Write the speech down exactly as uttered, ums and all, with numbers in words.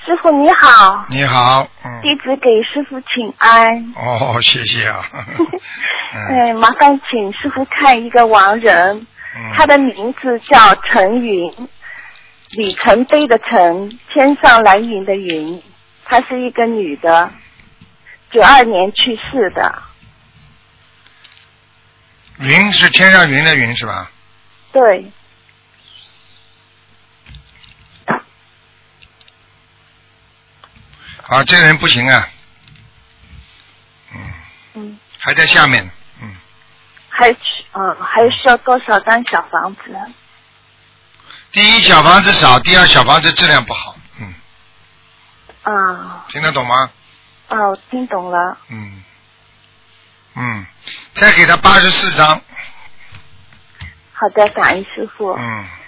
师傅你好。 你好，嗯。 弟子给师傅请安。 哦，谢谢啊。 哎、嗯，麻烦请师傅看一个亡人，嗯、他的名字叫陈云，里程碑的程，天上蓝云的云，她是一个女的，九二年去世的。 云是天上云的云是吧？ 对。 啊，这个人不行啊。嗯。 嗯。 还在下面。嗯。 还嗯，还需要多少张小房子？ 第一，小房子少；第二，小房子质量不好。嗯。 啊。 听得懂吗？ 啊，我听懂了。 嗯。嗯，再给他八十四张。 好的，感恩师傅。 嗯。